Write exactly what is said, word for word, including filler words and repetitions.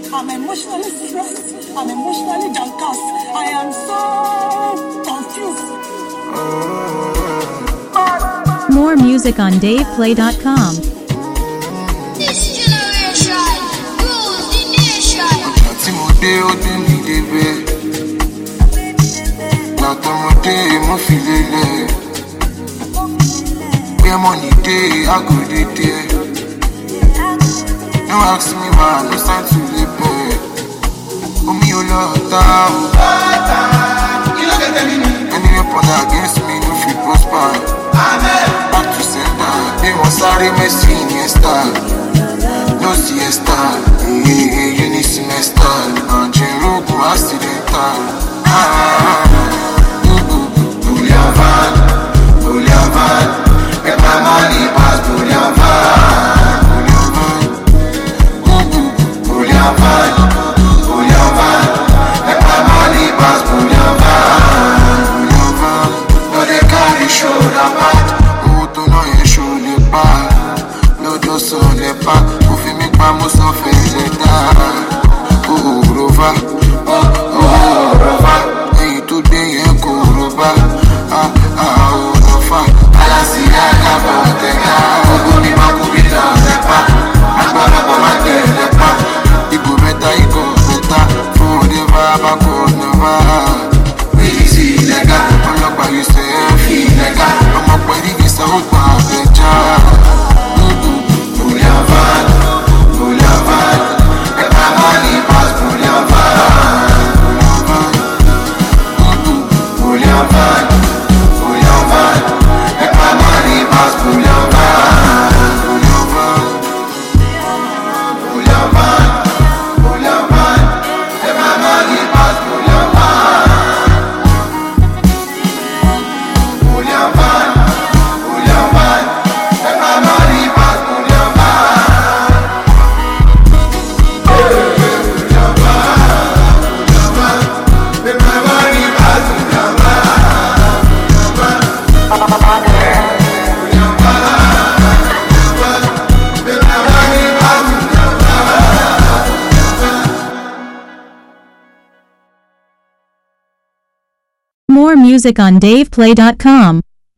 I'm emotionally stressed. I'm emotionally downcast. I am so confused. More music on dave play dot com. This generation rules the nation. Timothy, oh, Timothy, now Timothy, mo feel it. Where money day, I go day. No ask me why, no time to live. Oh, me, oh, Lord, you look at me. Any weapon against me, no fit prosper. Back to sender, they want sorry, Messi, Iniesta. No siesta, eh, uni semester. Angelo, accidental. Ah, Bullion van, Bullion van. Make my money pass Bullion van, Bullion van, Bullion van. Make my money pass Bullion van, Bullion van. No they carry shoulder pad, oh to know you shoulder pad. No just so le pas, pour finir par mon sang fait l'état. Oh Rova, oh oh Rova. Hey today you go Rova, ah ah oh Rova. Ala si akaba teka, ogo ni makubita sepa. Akaba koma telepa, ibu beta iko beta. Forever bakonova. Easy nigga, ọlọ́pàá you say fi nigga. Ọmọ pẹ̀lú ìgbésẹ̀ ó pa àbẹ̀já. Bullion van, Bullion van. Make my money pass Bullion van, Bullion van, Bullion van. Make my money pass Bullion van, Bullion van, Bullion van, Bullion van. Make my money pass Bullion van, Bullion van, Bullion van. Make my money pass Bullion van, Bullion van, Bullion van. Make my money pass Bullion More music on dave play dot com.